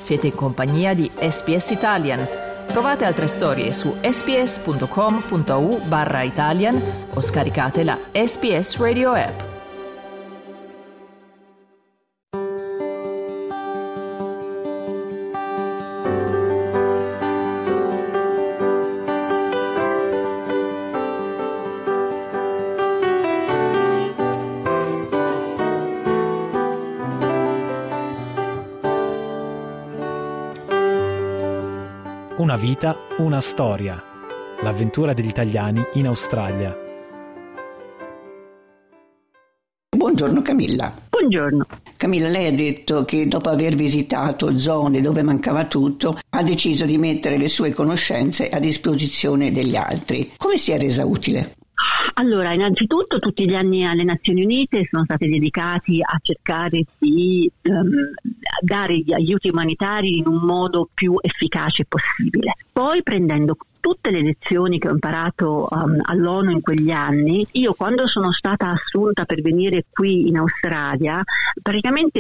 Siete in compagnia di SBS Italian. Trovate altre storie su sbs.com.au/Italian o scaricate la SBS Radio app. Una vita, una storia. L'avventura degli italiani in Australia. Buongiorno Camilla. Buongiorno. Camilla, lei ha detto che dopo aver visitato zone dove mancava tutto, ha deciso di mettere le sue conoscenze a disposizione degli altri. Come si è resa utile? Allora, innanzitutto tutti gli anni alle Nazioni Unite sono stati dedicati a cercare di dare gli aiuti umanitari in un modo più efficace possibile. Poi, prendendo tutte le lezioni che ho imparato all'ONU in quegli anni, io quando sono stata assunta per venire qui in Australia, praticamente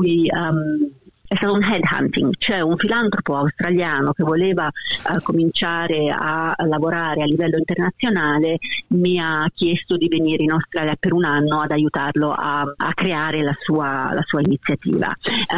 è stato un headhunting, cioè un filantropo australiano che voleva cominciare a lavorare a livello internazionale mi ha chiesto di venire in Australia per un anno ad aiutarlo a creare la sua iniziativa.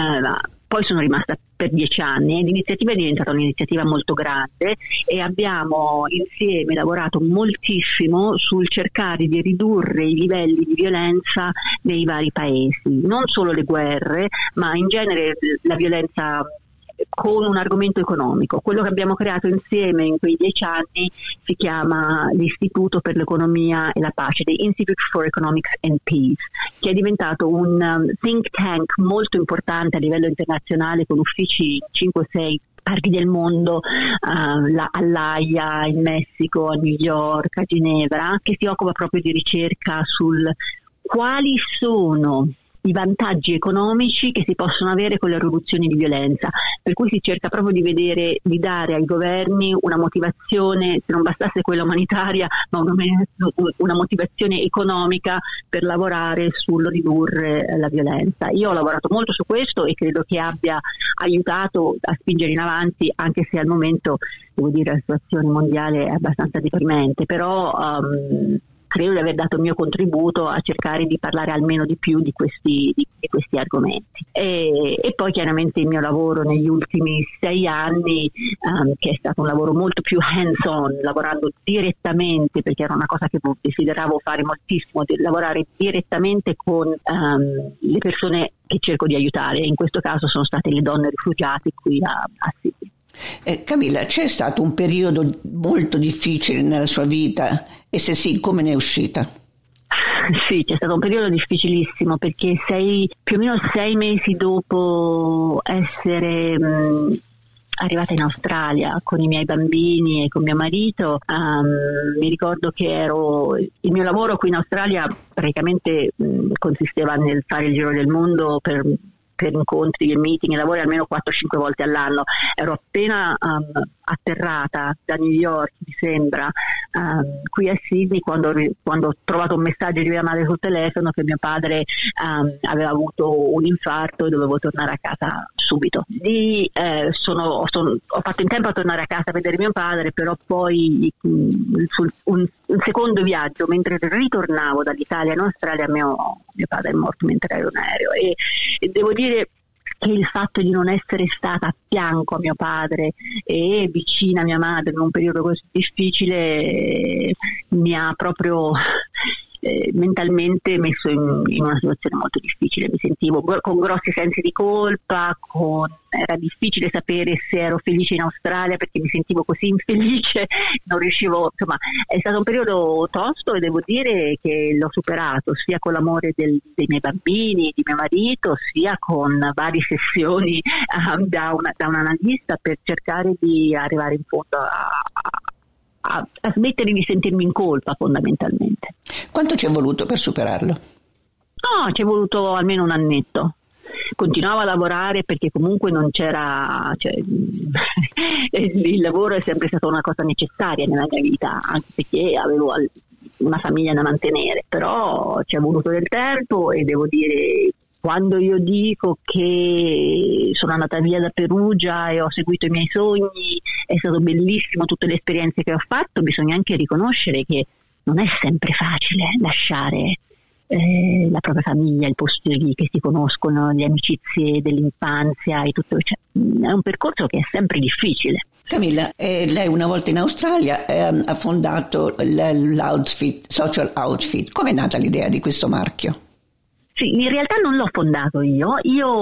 Poi sono rimasta per 10 anni e l'iniziativa è diventata un'iniziativa molto grande e abbiamo insieme lavorato moltissimo sul cercare di ridurre i livelli di violenza nei vari paesi, non solo le guerre, ma in genere la violenza con un argomento economico. Quello che abbiamo creato insieme in quei 10 anni si chiama l'Istituto per l'Economia e la Pace, the Institute for Economics and Peace, che è diventato un think tank molto importante a livello internazionale con uffici in 5-6 parti del mondo, all'Haia, in Messico, a New York, a Ginevra, che si occupa proprio di ricerca sul quali sono i vantaggi economici che si possono avere con le riduzioni di violenza, per cui si cerca proprio di dare ai governi una motivazione, se non bastasse quella umanitaria, ma una motivazione economica per lavorare sul ridurre la violenza. Io ho lavorato molto su questo e credo che abbia aiutato a spingere in avanti, anche se al momento, devo dire, la situazione mondiale è abbastanza deprimente, però credo di aver dato il mio contributo a cercare di parlare almeno di più di questi argomenti. E poi chiaramente il mio lavoro negli ultimi 6 anni, che è stato un lavoro molto più hands-on, lavorando direttamente, perché era una cosa che desideravo fare moltissimo, di lavorare direttamente con le persone che cerco di aiutare. In questo caso sono state le donne rifugiate qui a Sydney. Camilla, c'è stato un periodo molto difficile nella sua vita e se sì, come ne è uscita? Sì, c'è stato un periodo difficilissimo perché più o meno 6 mesi dopo essere arrivata in Australia con i miei bambini e con mio marito, mi ricordo che il mio lavoro qui in Australia praticamente consisteva nel fare il giro del mondo per incontri e meeting e lavori almeno 4-5 volte all'anno. Ero appena atterrata da New York, mi sembra, qui a Sydney quando ho trovato un messaggio di mia madre sul telefono che mio padre aveva avuto un infarto e dovevo tornare a casa subito. Lì ho fatto in tempo a tornare a casa a vedere mio padre, però poi un secondo viaggio, mentre ritornavo dall'Italia in Australia, mio padre è morto mentre ero in aereo e devo dire che il fatto di non essere stata a fianco a mio padre e vicina a mia madre in un periodo così difficile mi ha proprio mentalmente messo in una situazione molto difficile. Mi sentivo con grossi sensi di colpa, era difficile sapere se ero felice in Australia perché mi sentivo così infelice, non riuscivo, insomma è stato un periodo tosto e devo dire che l'ho superato sia con l'amore dei miei bambini, di mio marito, sia con varie sessioni da un analista per cercare di arrivare in fondo a smettere di sentirmi in colpa, fondamentalmente. Quanto ci è voluto per superarlo? No, ci è voluto almeno un annetto. Continuavo a lavorare perché comunque non c'era, il lavoro è sempre stata una cosa necessaria nella mia vita, anche perché avevo una famiglia da mantenere, però ci è voluto del tempo e devo dire Quando io dico che sono andata via da Perugia e ho seguito i miei sogni, è stato bellissimo tutte le esperienze che ho fatto, bisogna anche riconoscere che non è sempre facile lasciare la propria famiglia, i posti che si conoscono, le amicizie dell'infanzia e tutto. Cioè, è un percorso che è sempre difficile. Camilla, lei una volta in Australia ha fondato l'Outfit, Social Outfit. Com'è nata l'idea di questo marchio? Sì, in realtà non l'ho fondato io.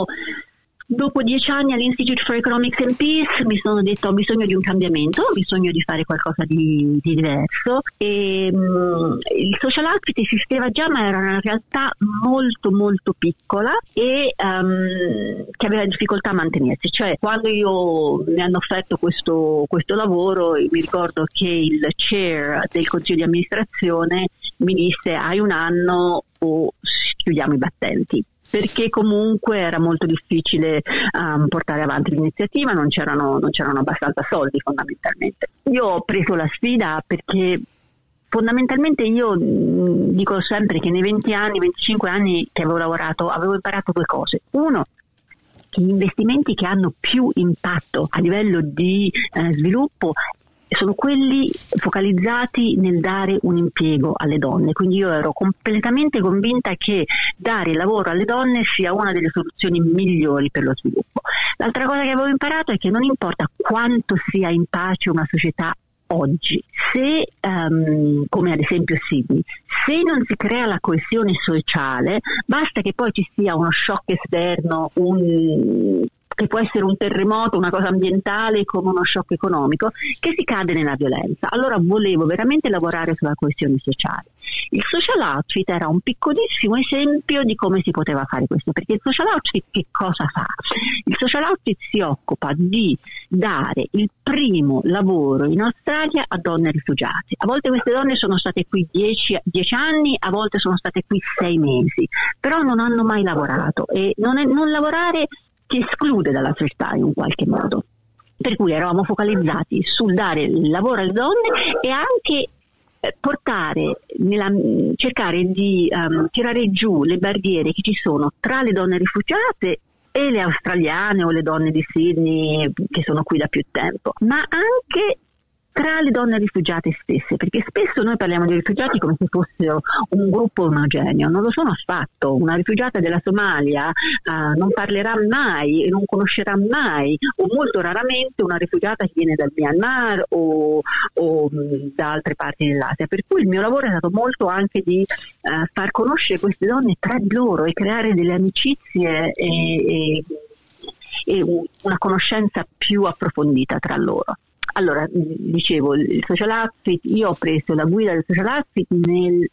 Dopo 10 anni all'Institute for Economics and Peace mi sono detto ho bisogno di un cambiamento, ho bisogno di fare qualcosa di diverso e il Social Outfit esisteva già, ma era una realtà molto molto piccola e che aveva difficoltà a mantenersi. Cioè, quando mi hanno offerto questo lavoro, mi ricordo che il chair del consiglio di amministrazione mi disse hai un anno o chiudiamo i battenti, perché comunque era molto difficile portare avanti l'iniziativa, non c'erano abbastanza soldi fondamentalmente. Io ho preso la sfida perché fondamentalmente io dico sempre che nei 25 anni che avevo lavorato avevo imparato 2 cose. Uno, che gli investimenti che hanno più impatto a livello di sviluppo sono quelli focalizzati nel dare un impiego alle donne, quindi io ero completamente convinta che dare lavoro alle donne sia una delle soluzioni migliori per lo sviluppo. L'altra cosa che avevo imparato è che non importa quanto sia in pace una società oggi, se come ad esempio Sydney, se non si crea la coesione sociale, basta che poi ci sia uno shock esterno, che può essere un terremoto, una cosa ambientale come uno shock economico, che si cade nella violenza. Allora volevo veramente lavorare sulla coesione sociale. Il Social Outfit era un piccolissimo esempio di come si poteva fare questo, perché il Social Outfit che cosa fa? Il Social Outfit si occupa di dare il primo lavoro in Australia a donne rifugiate. A volte queste donne sono state qui 10 anni, a volte sono state qui 6 mesi, però non hanno mai lavorato e non lavorare ti esclude dalla società in un qualche modo. Per cui eravamo focalizzati sul dare il lavoro alle donne e anche cercare di tirare giù le barriere che ci sono tra le donne rifugiate e le australiane o le donne di Sydney che sono qui da più tempo, ma anche tra le donne rifugiate stesse, perché spesso noi parliamo di rifugiati come se fossero un gruppo omogeneo, non lo sono affatto. Una rifugiata della Somalia non parlerà mai e non conoscerà mai, o molto raramente, una rifugiata che viene dal Myanmar o da altre parti dell'Asia. Per cui il mio lavoro è stato molto anche di far conoscere queste donne tra di loro e creare delle amicizie e una conoscenza più approfondita tra loro. Allora, dicevo, il Social Outfit, io ho preso la guida del Social Outfit nel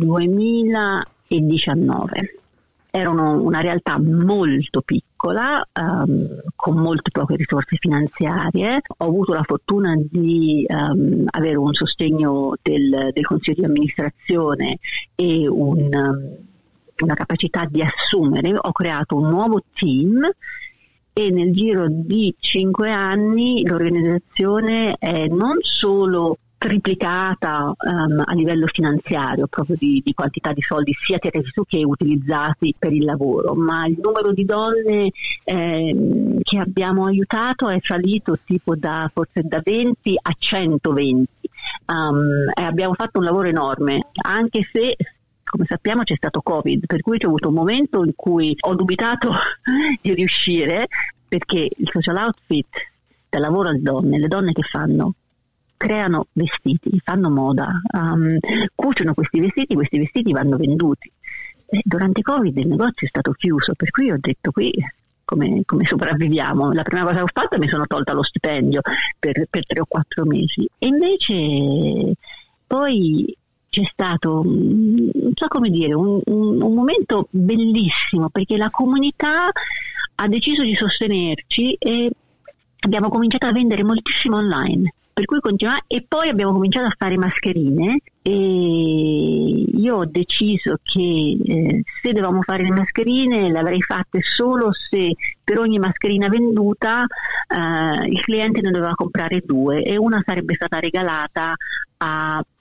2019. Era una realtà molto piccola, con molte poche risorse finanziarie. Ho avuto la fortuna di avere un sostegno del Consiglio di amministrazione e una capacità di assumere. Ho creato un nuovo team e nel giro di 5 anni l'organizzazione è non solo triplicata a livello finanziario, proprio di quantità di soldi sia tirati su che utilizzati per il lavoro, ma il numero di donne che abbiamo aiutato è salito tipo forse da 20 a 120. Abbiamo fatto un lavoro enorme, anche se come sappiamo c'è stato Covid, per cui c'è avuto un momento in cui ho dubitato di riuscire, perché il Social Outfit dà lavoro alle donne, le donne che creano vestiti, fanno moda, cuciono questi vestiti vanno venduti. Durante Covid il negozio è stato chiuso, per cui ho detto qui come sopravviviamo. La prima cosa che ho fatto è mi sono tolta lo stipendio per 3 o 4 mesi e invece poi c'è stato, non so come dire, un momento bellissimo, perché la comunità ha deciso di sostenerci e abbiamo cominciato a vendere moltissimo online, per cui e poi abbiamo cominciato a fare mascherine e io ho deciso che se dovevamo fare le mascherine le avrei fatte solo se per ogni mascherina venduta il cliente ne doveva comprare 2 e una sarebbe stata regalata a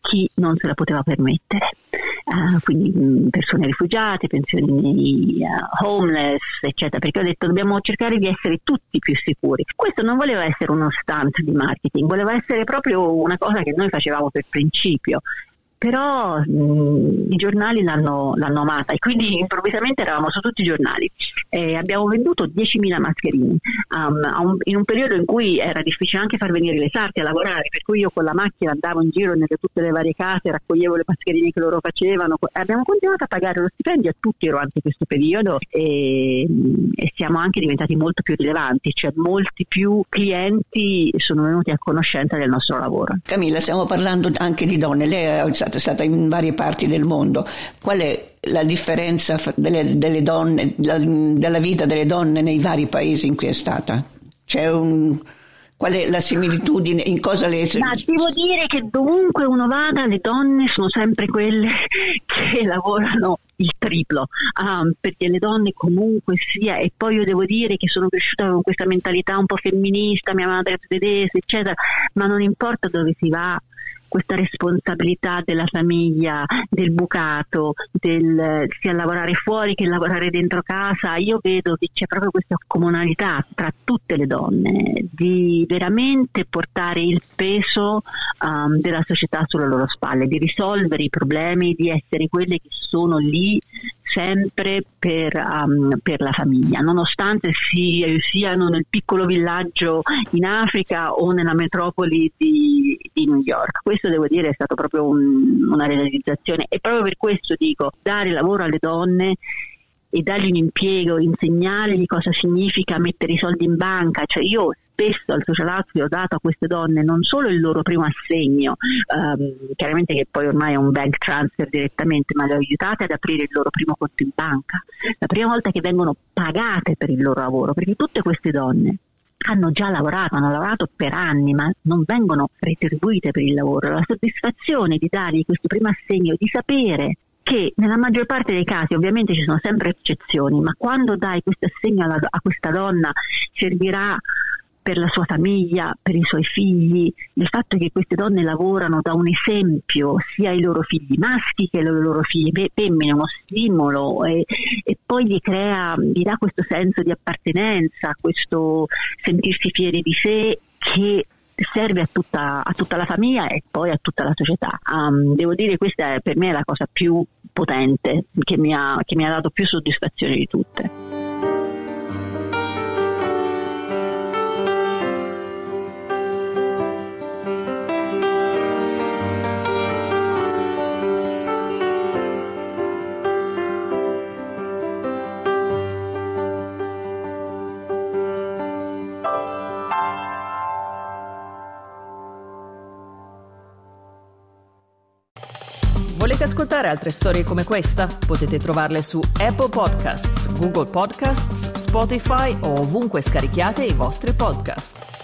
chi non se la poteva permettere. Quindi persone rifugiate, pensioni homeless, eccetera, perché ho detto dobbiamo cercare di essere tutti più sicuri. Questo non voleva essere uno stunt di marketing, voleva essere proprio una cosa che noi facevamo per principio. Però i giornali l'hanno amata e quindi improvvisamente eravamo su tutti i giornali. Abbiamo venduto 10.000 mascherine in un periodo in cui era difficile anche far venire le sarti a lavorare, per cui io con la macchina andavo in giro nelle tutte le varie case, raccoglievo le mascherine che loro facevano. Abbiamo continuato a pagare lo stipendio a tutti durante questo periodo e siamo anche diventati molto più rilevanti, cioè molti più clienti sono venuti a conoscenza del nostro lavoro. Camilla, stiamo parlando anche di donne, lei è stata in varie parti del mondo. Qual è la differenza delle donne, della vita delle donne nei vari paesi in cui è stata? Qual è la similitudine? In cosa le... Ma devo dire che dovunque uno vada, le donne sono sempre quelle che lavorano il triplo, perché le donne comunque sia, e poi io devo dire che sono cresciuta con questa mentalità un po' femminista, mia madre è tedesca, eccetera, ma non importa dove si va, questa responsabilità della famiglia, del bucato, sia lavorare fuori che lavorare dentro casa, io vedo che c'è proprio questa comunalità tra tutte le donne di veramente portare il peso della società sulle loro spalle, di risolvere i problemi, di essere quelle che sono lì sempre per la famiglia, nonostante siano nel piccolo villaggio in Africa o nella metropoli di New York. Questo devo dire è stato proprio una realizzazione, e proprio per questo dico, dare lavoro alle donne e dargli un impiego, insegnargli cosa significa mettere i soldi in banca. Cioè io spesso al Social House ho dato a queste donne non solo il loro primo assegno, chiaramente che poi ormai è un bank transfer direttamente, ma le ho aiutate ad aprire il loro primo conto in banca, la prima volta che vengono pagate per il loro lavoro, perché tutte queste donne hanno già lavorato, hanno lavorato per anni, ma non vengono retribuite per il lavoro. La soddisfazione di dargli questo primo assegno, di sapere che nella maggior parte dei casi, ovviamente ci sono sempre eccezioni, ma quando dai questo assegno a questa donna servirà per la sua famiglia, per i suoi figli. Il fatto che queste donne lavorano da un esempio sia ai loro figli maschi che ai loro figli femmine, uno stimolo, e poi gli dà questo senso di appartenenza, questo sentirsi fieri di sé, che serve a tutta la famiglia e poi a tutta la società. Devo dire, questa è per me la cosa più potente, che mi ha dato più soddisfazione di tutte. Volete ascoltare altre storie come questa? Potete trovarle su Apple Podcasts, Google Podcasts, Spotify o ovunque scarichiate i vostri podcast.